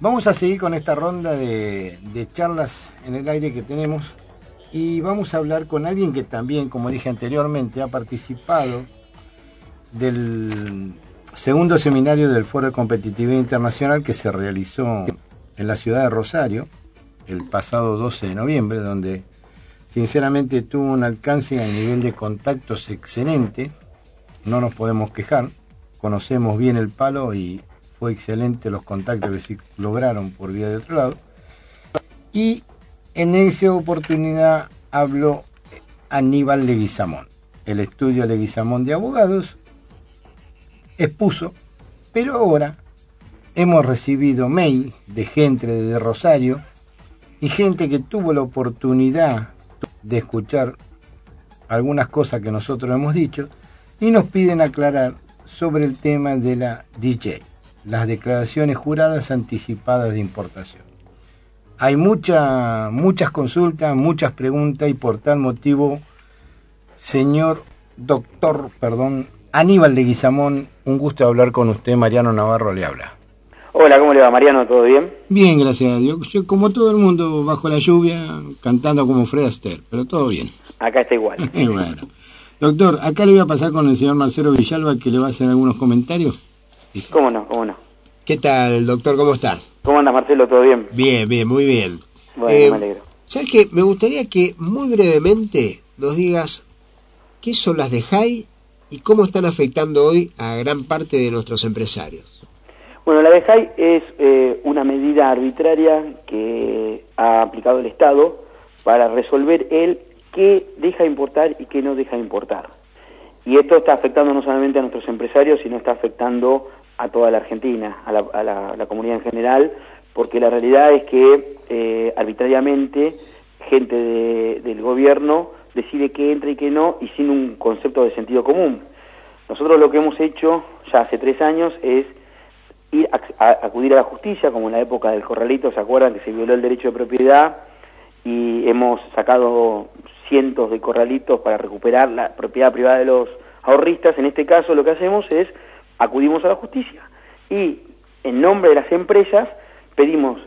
Vamos a seguir con esta ronda de charlas en el aire que tenemos y vamos a hablar con alguien que también, como dije anteriormente, ha participado del segundo seminario del Foro de Competitividad Internacional que se realizó en la ciudad de Rosario el pasado 12 de noviembre, donde sinceramente tuvo un alcance a nivel de contactos excelente. No nos podemos quejar, conocemos bien el palo y fue excelente los contactos que se lograron por vía de otro lado. Y en esa oportunidad habló Aníbal Leguizamón. El estudio Leguizamón de abogados expuso, pero ahora hemos recibido mail de gente de Rosario y gente que tuvo la oportunidad de escuchar algunas cosas que nosotros hemos dicho y nos piden aclarar sobre el tema de la DJ, las declaraciones juradas anticipadas de importación. Hay muchas consultas, muchas preguntas y por tal motivo, señor doctor, Aníbal Leguizamón, un gusto hablar con usted. Mariano Navarro le habla. Hola, ¿cómo le va, Mariano? ¿Todo bien? Bien, gracias a Dios. Yo, como todo el mundo, bajo la lluvia, cantando como Fred Astaire, pero todo bien. Acá está igual. Bueno. Doctor, acá le voy a pasar con el señor Marcelo Villalba, que le va a hacer algunos comentarios. ¿Cómo no? ¿Qué tal, doctor? ¿Cómo está? ¿Cómo andas, Marcelo? ¿Todo bien? Bien, muy bien. Bueno, me alegro. ¿Sabes qué? Me gustaría que muy brevemente nos digas qué son las DEJAI y cómo están afectando hoy a gran parte de nuestros empresarios. Bueno, la DEJAI es una medida arbitraria que ha aplicado el Estado para resolver el qué deja importar y qué no deja importar. Y esto está afectando no solamente a nuestros empresarios, sino está afectando a toda la Argentina, a la comunidad en general, porque la realidad es que arbitrariamente gente del gobierno decide qué entra y qué no, y sin un concepto de sentido común. Nosotros lo que hemos hecho ya hace 3 años es ir a acudir a la justicia, como en la época del corralito, ¿se acuerdan? Que se violó el derecho de propiedad y hemos sacado cientos de corralitos para recuperar la propiedad privada de los ahorristas. En este caso lo que hacemos es acudimos a la justicia y en nombre de las empresas pedimos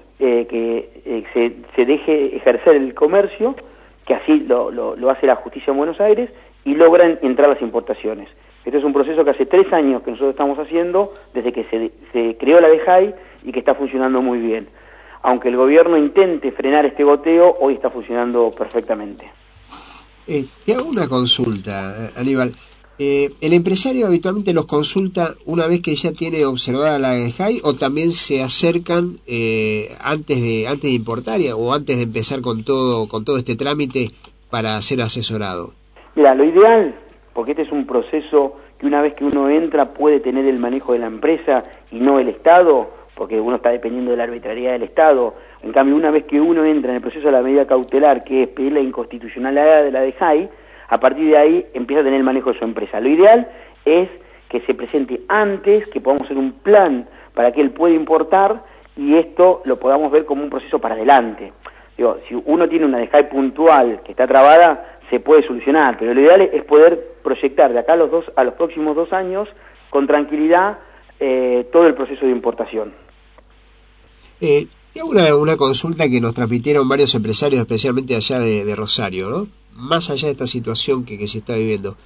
que se deje ejercer el comercio, que así lo hace la justicia en Buenos Aires, y logran entrar las importaciones. Este es un proceso que hace 3 años que nosotros estamos haciendo, desde que se creó la DEJAI y que está funcionando muy bien. Aunque el gobierno intente frenar este goteo, hoy está funcionando perfectamente. Te hago una consulta, Aníbal. ¿El empresario habitualmente los consulta una vez que ya tiene observada la DEJAI o también se acercan antes de importar o antes de empezar con todo este trámite para ser asesorado? Mira, lo ideal, porque este es un proceso que una vez que uno entra puede tener el manejo de la empresa y no el Estado, porque uno está dependiendo de la arbitrariedad del Estado. En cambio, una vez que uno entra en el proceso de la medida cautelar, que es pedir la inconstitucionalidad de la DEJAI, a partir de ahí empieza a tener el manejo de su empresa. Lo ideal es que se presente antes, que podamos hacer un plan para que él pueda importar y esto lo podamos ver como un proceso para adelante. Digo, si uno tiene una DEJAI puntual que está trabada, se puede solucionar, pero lo ideal es poder proyectar de acá a los próximos 2 años con tranquilidad todo el proceso de importación. Tengo una consulta que nos transmitieron varios empresarios, especialmente allá de Rosario, ¿no? Más allá de esta situación que se está viviendo.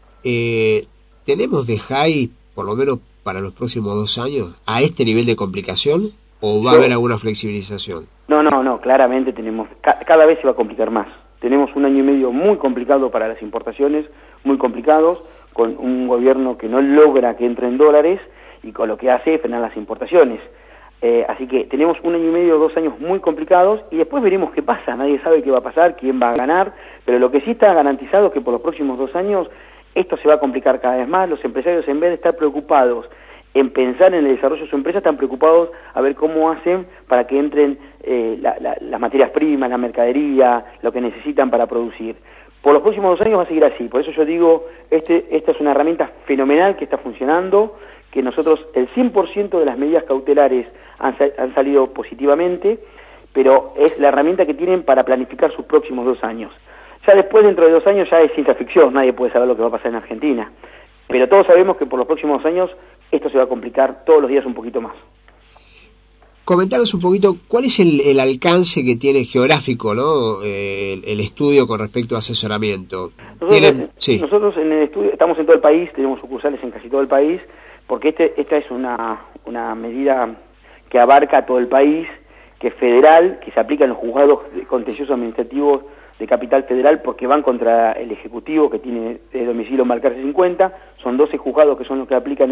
¿Tenemos DEJAI, por lo menos para los próximos 2 años, a este nivel de complicación o va a haber alguna flexibilización? No, claramente tenemos, cada vez se va a complicar más. Tenemos 1 año y medio muy complicado para las importaciones, muy complicados, con un gobierno que no logra que entren dólares y con lo que hace es frenar las importaciones. Así que tenemos 1 año y medio, 2 años muy complicados y después veremos qué pasa. Nadie sabe qué va a pasar, quién va a ganar, pero lo que sí está garantizado es que por los próximos 2 años esto se va a complicar cada vez más. Los empresarios, en vez de estar preocupados en pensar en el desarrollo de su empresa, están preocupados a ver cómo hacen para que entren las materias primas, la mercadería, lo que necesitan para producir. Por los próximos 2 años va a seguir así. Por eso yo digo, esta es una herramienta fenomenal que está funcionando, que nosotros, el 100% de las medidas cautelares han salido positivamente, pero es la herramienta que tienen para planificar sus próximos 2 años. Ya después, dentro de 2 años, ya es ciencia ficción, nadie puede saber lo que va a pasar en Argentina. Pero todos sabemos que por los próximos 2 años esto se va a complicar todos los días un poquito más. comentaros un poquito cuál es el alcance que tiene geográfico, ¿no? El estudio con respecto a asesoramiento. Nosotros en el estudio estamos en todo el país, tenemos sucursales en casi todo el país, porque esta es una medida que abarca todo el país, que es federal, que se aplica en los juzgados contenciosos administrativos de Capital Federal, porque van contra el Ejecutivo, que tiene de domicilio marcarse 50, son 12 juzgados que son los que aplican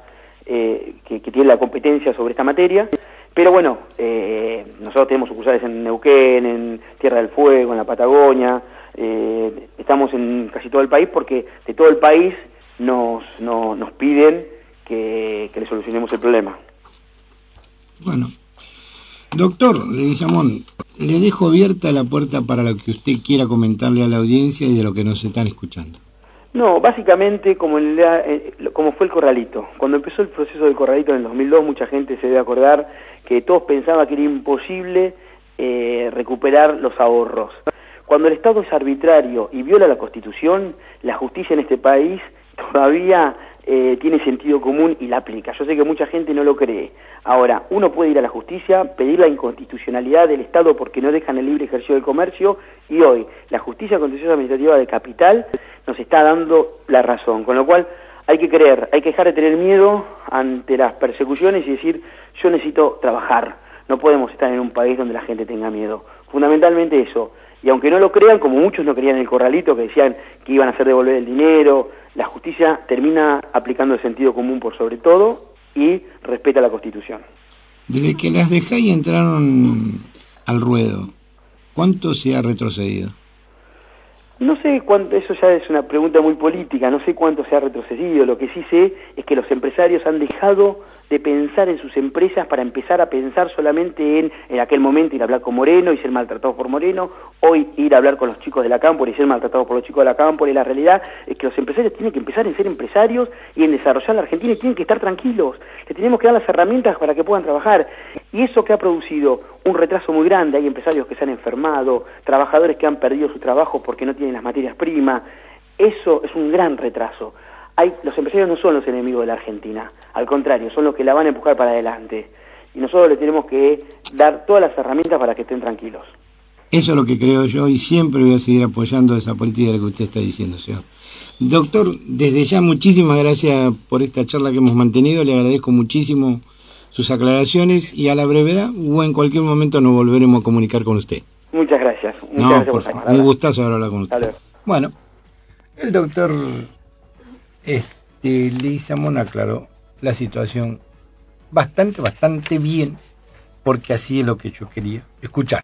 que tienen la competencia sobre esta materia. Pero bueno, nosotros tenemos sucursales en Neuquén, en Tierra del Fuego, en la Patagonia, estamos en casi todo el país porque de todo el país nos piden que le solucionemos el problema. Bueno, doctor Leguizamón, le dejo abierta la puerta para lo que usted quiera comentarle a la audiencia y de lo que nos están escuchando. No, básicamente como fue el corralito. Cuando empezó el proceso del corralito en el 2002, mucha gente se debe acordar que todos pensaban que era imposible recuperar los ahorros. Cuando el Estado es arbitrario y viola la Constitución, la justicia en este país todavía tiene sentido común y la aplica. Yo sé que mucha gente no lo cree. Ahora, uno puede ir a la justicia, pedir la inconstitucionalidad del Estado porque no dejan el libre ejercicio del comercio, y hoy la justicia contenciosa administrativa de Capital nos está dando la razón, con lo cual hay que creer, hay que dejar de tener miedo ante las persecuciones y decir, yo necesito trabajar. No podemos estar en un país donde la gente tenga miedo. Fundamentalmente eso. Y aunque no lo crean, como muchos no creían en el corralito, que decían que iban a hacer devolver el dinero, la justicia termina aplicando el sentido común por sobre todo y respeta la Constitución. Desde que las de Jay entraron al ruedo, ¿cuánto se ha retrocedido? No sé cuánto, eso ya es una pregunta muy política, no sé cuánto se ha retrocedido. Lo que sí sé es que los empresarios han dejado de pensar en sus empresas para empezar a pensar solamente en aquel momento ir a hablar con Moreno y ser maltratados por Moreno, hoy ir a hablar con los chicos de la Cámpora y ser maltratados por los chicos de la Cámpora. Y la realidad es que los empresarios tienen que empezar en ser empresarios y en desarrollar la Argentina, y tienen que estar tranquilos. Les tenemos que dar las herramientas para que puedan trabajar. Y eso que ha producido un retraso muy grande, hay empresarios que se han enfermado, trabajadores que han perdido su trabajo porque no tienen las materias primas, eso es un gran retraso. Los empresarios no son los enemigos de la Argentina, al contrario, son los que la van a empujar para adelante. Y nosotros les tenemos que dar todas las herramientas para que estén tranquilos. Eso es lo que creo yo y siempre voy a seguir apoyando esa política que usted está diciendo, señor. Doctor, desde ya muchísimas gracias por esta charla que hemos mantenido, le agradezco muchísimo sus aclaraciones y a la brevedad o en cualquier momento nos volveremos a comunicar con usted. Muchas gracias. Por favor, un gustazo hablar con usted. Bueno, el doctor Leguizamón aclaró la situación bastante bien, porque así es lo que yo quería escuchar.